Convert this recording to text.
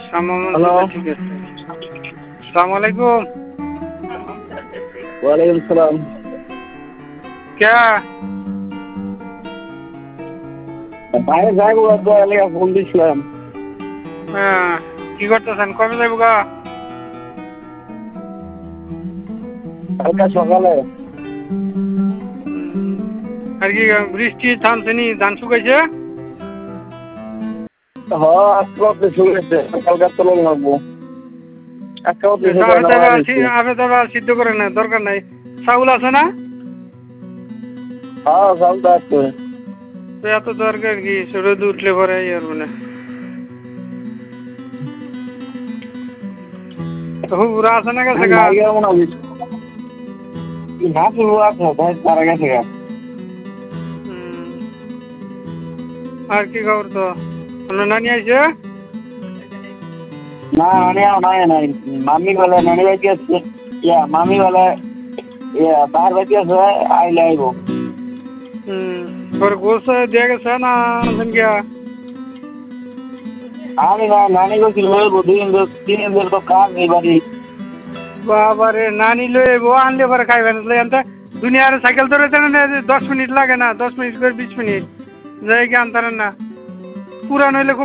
Hello, ঠিক আছে। সালাম আলাইকুম। ওয়ালাইকুম সালাম। কে বাইরে যাইবো ফোন দিছিলাম। হ্যাঁ, কি করতেছেন? কবে যাইব গা? কালকে সকালে। আর কি বৃষ্টি থামছেনি, ধান শুকাইছে? আজকে শুরু হয়েছে, কালকে তো লোক লাগবো। আজকে আপে তবে সিদ্ধ করে না, দরকার নাই। চাউল আছে না? হ্যাঁ, চালটা আছে। তো এত দরকার কি? রোদ উঠলে পরে আর মানে হুবুরা আছে না গেছে গা? না পুরো আছে, ভাই মারা গেছে গা। আর কি খবর তো? আপনার নানি আইছে? না নানি নাই নাই, মামি বলে নানি বাড়ি আছে, মামি বলে তার বাড়ি আছে, আইলে আইব। ওর গোস দিয়ে গেছে না আনছেন গিয়া? আমি না নানি গেছিল, 2 দিন ধরে তো কাজ নেই বাড়ি। বাবারে, নানি লই বউ আনলে পরে খাইবেন এনতে দুনিয়ার সাইকেল ধরে 10 মিনিট লাগে না, 10 মিনিট করে 20 মিনিট যাই কি আনতারেন না পুরান হইলে খুব